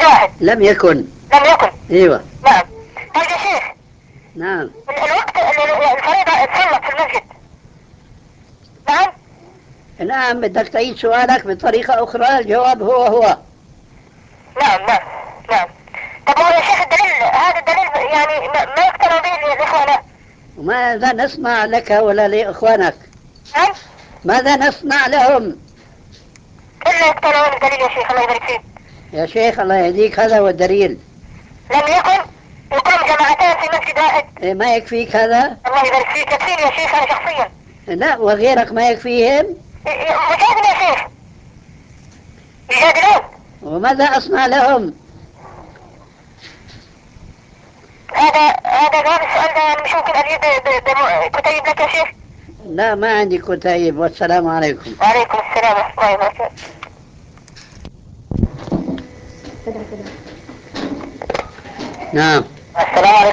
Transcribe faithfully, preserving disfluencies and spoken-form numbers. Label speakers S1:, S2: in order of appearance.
S1: واحد.
S2: لم يكن.
S1: لم يكن.
S2: ايوه.
S1: نعم. طيب يا شيخ،
S2: نعم.
S1: الوقت الفريضة تصلت في المسجد. نعم.
S2: نعم، بدك تعيد سؤالك بطريقة أخرى؟ الجواب هو هو.
S1: نعم نعم نعم. طب هو يا شيخ الدليل، هذا الدليل يعني ما, ما يقتنع به الإخوان.
S2: وماذا نصنع لك ولا لإخوانك؟
S1: نعم.
S2: ماذا نصنع لهم؟
S1: إلا يقتنعون الدليل يا شيخ، الله يبارك فيك.
S2: يا شيخ الله يهديك، هذا هو الدليل.
S1: لم يكن يقام جماعتان في مسجد واحد.
S2: إيه، ما يكفيك هذا؟
S1: الله يبارك فيك، يكفيني يا شيخ أنا شخصيا.
S2: لا، وغيرك ما يكفيهم؟
S1: مجادل يا شيخ، يجادلون.
S2: وماذا أصنع لهم؟
S1: هذا هذا جواب السؤال ده يعني مش ممكن أجيب كتيب لك يا شيخ؟
S2: لا، ما عندي كتيب. والسلام عليكم.
S1: وعليكم السلام ورحمة الله وبركاته.
S2: نعم.
S1: السلام عليكم.